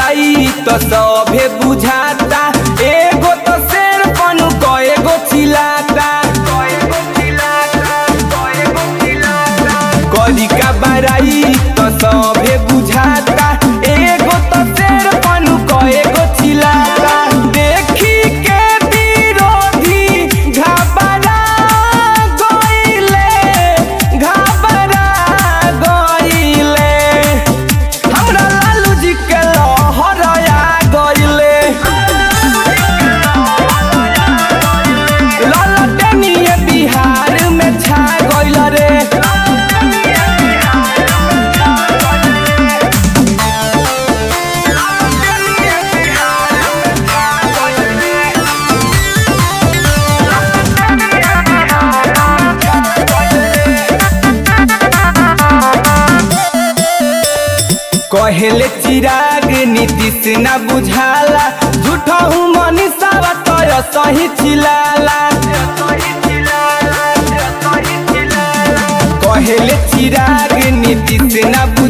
बड़ाई तो सभे बुझाता, एगो तो शेर पनु कएगो चिल्लाता। करी का बड़ाई तो सभे बुझाता, एगो तो शेर पनु कएगो चिल्लाता। देखी के विरोधी घबरा गइले, घबरा गइले। हमरा लालू जी के लहर आ गइले, ललटनिए बिहार में छा गइल रे। कहेले चिराग नीतीश न बुझाला, झूठा हूँ मनीषा तो सही चिलाला। कहेले चिराग नीतीश न